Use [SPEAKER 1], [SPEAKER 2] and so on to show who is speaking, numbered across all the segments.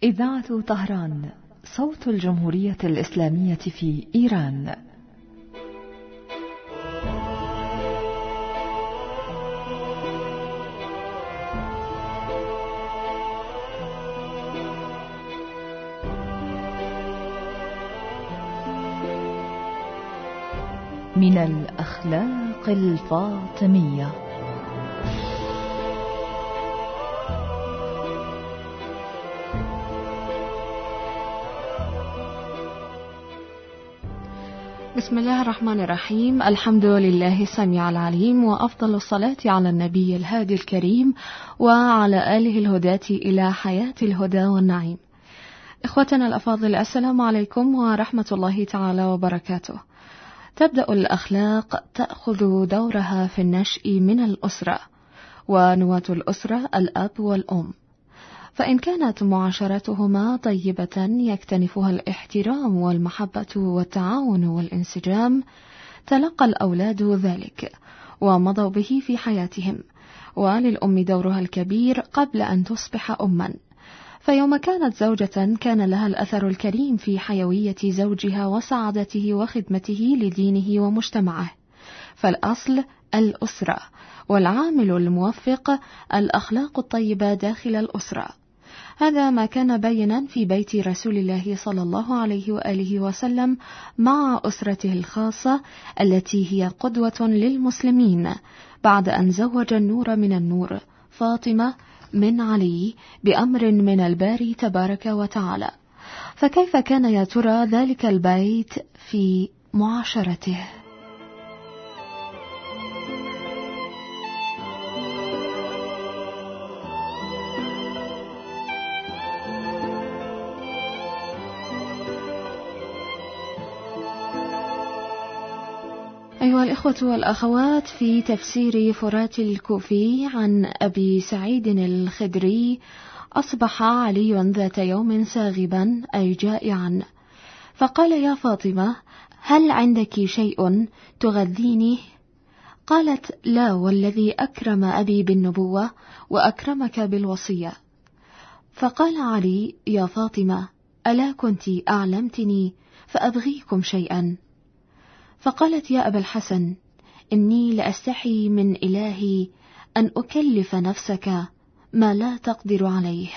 [SPEAKER 1] إذاعة طهران، صوت الجمهورية الإسلامية في إيران. من الأخلاق الفاطمية.
[SPEAKER 2] بسم الله الرحمن الرحيم. الحمد لله السميع العليم، وأفضل الصلاة على النبي الهادي الكريم وعلى آله الهداة إلى حياة الهدى والنعيم. إخوتنا الأفاضل، السلام عليكم ورحمة الله تعالى وبركاته. تبدأ الأخلاق تأخذ دورها في النشء من الأسرة، ونواة الأسرة الأب والأم، فإن كانت معاشرتهما طيبة يكتنفها الاحترام والمحبة والتعاون والانسجام، تلقى الأولاد ذلك ومضوا به في حياتهم. وللأم دورها الكبير قبل أن تصبح أما، فيوم كانت زوجة كان لها الأثر الكريم في حيوية زوجها وسعادته وخدمته لدينه ومجتمعه. فالأصل الأسرة، والعامل الموفق الأخلاق الطيبة داخل الأسرة. هذا ما كان بينا في بيت رسول الله صلى الله عليه وآله وسلم مع أسرته الخاصة التي هي قدوة للمسلمين، بعد أن زوج النور من النور فاطمة من علي بأمر من الباري تبارك وتعالى. فكيف كان يا ترى ذلك البيت في معاشرته؟ أيها الإخوة والأخوات، في تفسير فرات الكوفي عن أبي سعيد الخدري: أصبح علي ذات يوم ساغبا أي جائعا، فقال: يا فاطمة، هل عندك شيء تغذيني؟ قالت: لا، والذي أكرم أبي بالنبوة وأكرمك بالوصية. فقال علي: يا فاطمة، ألا كنت أعلمتني فأبغيكم شيئا؟ فقالت: يا أبا الحسن، إني لأستحي من إلهي أن أكلف نفسك ما لا تقدر عليه.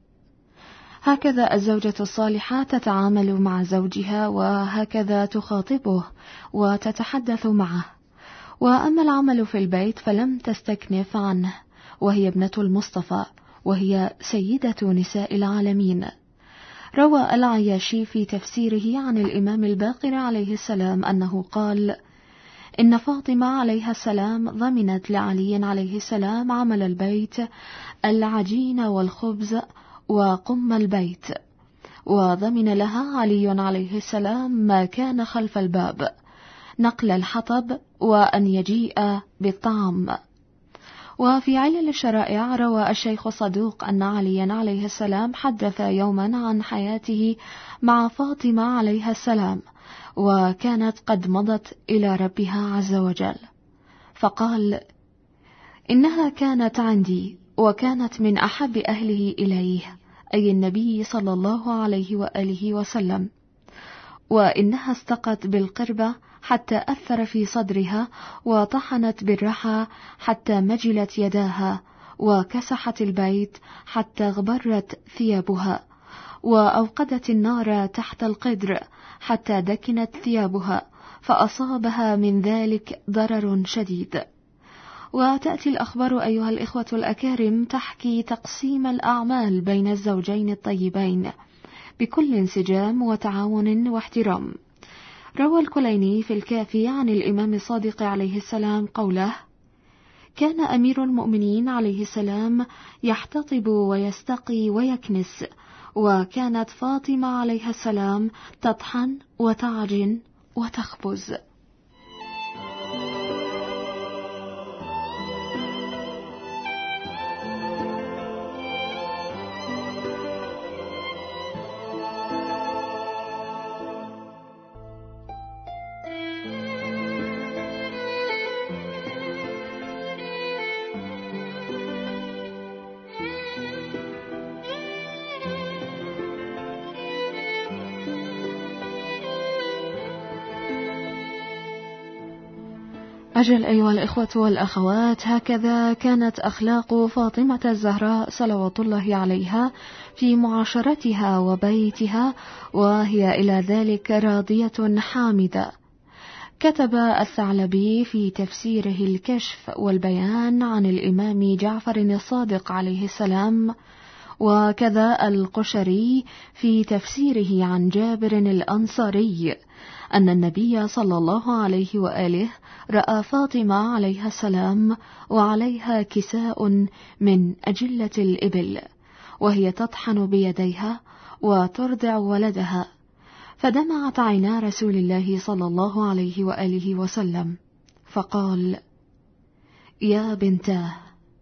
[SPEAKER 2] هكذا الزوجة الصالحة تتعامل مع زوجها، وهكذا تخاطبه وتتحدث معه. وأما العمل في البيت فلم تستكنف عنه، وهي ابنة المصطفى، وهي سيدة نساء العالمين. روى العياشي في تفسيره عن الإمام الباقر عليه السلام أنه قال: إن فاطمة عليها السلام ضمنت لعلي عليه السلام عمل البيت، العجين والخبز وقم البيت، وضمن لها علي عليه السلام ما كان خلف الباب، نقل الحطب وأن يجيء بالطعام. وفي علل الشرائع روى الشيخ صدوق أن عليا عليه السلام حدث يوما عن حياته مع فاطمة عليها السلام، وكانت قد مضت إلى ربها عز وجل، فقال: إنها كانت عندي، وكانت من أحب أهله إليه، أي النبي صلى الله عليه وآله وسلم، وإنها استقت بالقربة حتى أثر في صدرها، وطحنت بالرحى حتى مجلت يداها، وكسحت البيت حتى اغبرت ثيابها، وأوقدت النار تحت القدر حتى دكنت ثيابها، فأصابها من ذلك ضرر شديد. وتأتي الأخبار أيها الإخوة الأكارم تحكي تقسيم الأعمال بين الزوجين الطيبين بكل انسجام وتعاون واحترام. روى الكليني في الكافي عن الإمام الصادق عليه السلام قوله: كان أمير المؤمنين عليه السلام يحتطب ويستقي ويكنس، وكانت فاطمة عليها السلام تطحن وتعجن وتخبز. أجل أيها الإخوة والأخوات، هكذا كانت أخلاق فاطمة الزهراء صلوات الله عليها في معاشرتها وبيتها، وهي إلى ذلك راضية حامدة. كتب الثعلبي في تفسيره الكشف والبيان عن الإمام جعفر الصادق عليه السلام، وكذا القشري في تفسيره عن جابر الأنصاري أن النبي صلى الله عليه وآله رأى فاطمة عليها السلام وعليها كساء من أجلة الإبل، وهي تطحن بيديها وترضع ولدها، فدمعت عينا رسول الله صلى الله عليه وآله وسلم، فقال: يا بنتاه،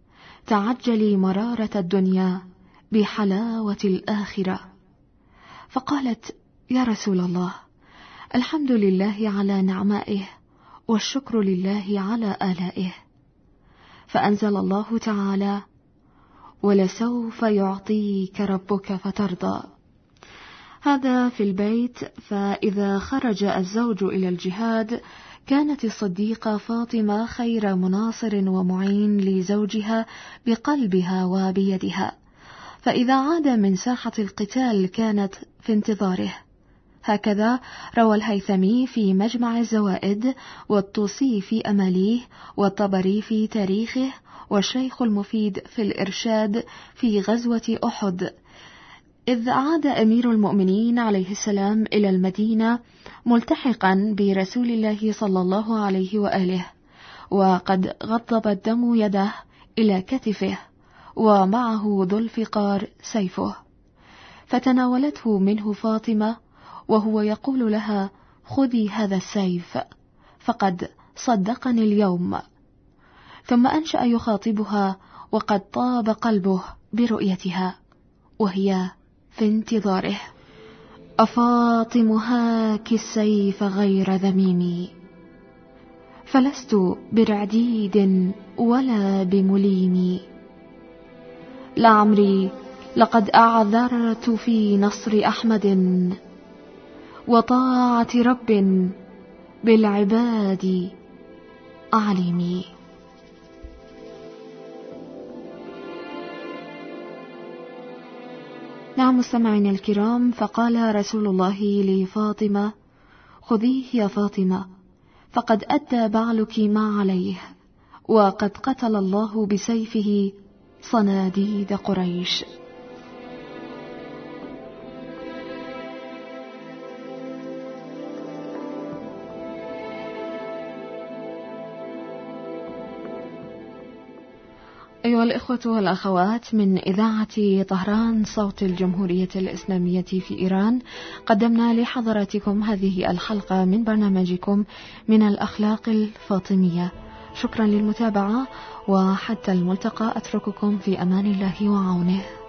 [SPEAKER 2] تعجلي مرارة الدنيا بحلاوة الآخرة. فقالت: يا رسول الله، الحمد لله على نعمائه والشكر لله على آلائه. فأنزل الله تعالى: ولسوف يعطيك ربك فترضى. هذا في البيت. فإذا خرج الزوج إلى الجهاد كانت الصديقة فاطمة خير مناصر ومعين لزوجها بقلبها وبيدها، فإذا عاد من ساحة القتال كانت في انتظاره. هكذا روى الهيثمي في مجمع الزوائد، والطوسي في أماليه، والطبري في تاريخه، والشيخ المفيد في الإرشاد في غزوة أحد، إذ عاد أمير المؤمنين عليه السلام إلى المدينة ملتحقا برسول الله صلى الله عليه وآله، وقد غضب الدم يده إلى كتفه، ومعه ذو الفقار سيفه، فتناولته منه فاطمة وهو يقول لها: خذي هذا السيف فقد صدقني اليوم. ثم أنشأ يخاطبها وقد طاب قلبه برؤيتها وهي في انتظاره: أفاطم هاك السيف غير ذميم، فلست برعديد ولا بمليم، لعمري لقد أعذرت في نصر أحمد، وطاعة رب بالعباد أعلمي. نعم مستمعين الكرام، فقال رسول الله لفاطمة: خذيه يا فاطمة، فقد أدى بعلك ما عليه، وقد قتل الله بسيفه صناديد قريش. أيها الإخوة والأخوات، من إذاعة طهران صوت الجمهورية الإسلامية في إيران، قدمنا لحضراتكم هذه الحلقة من برنامجكم من الأخلاق الفاطمية. شكرا للمتابعة، وحتى الملتقى أترككم في أمان الله وعونه.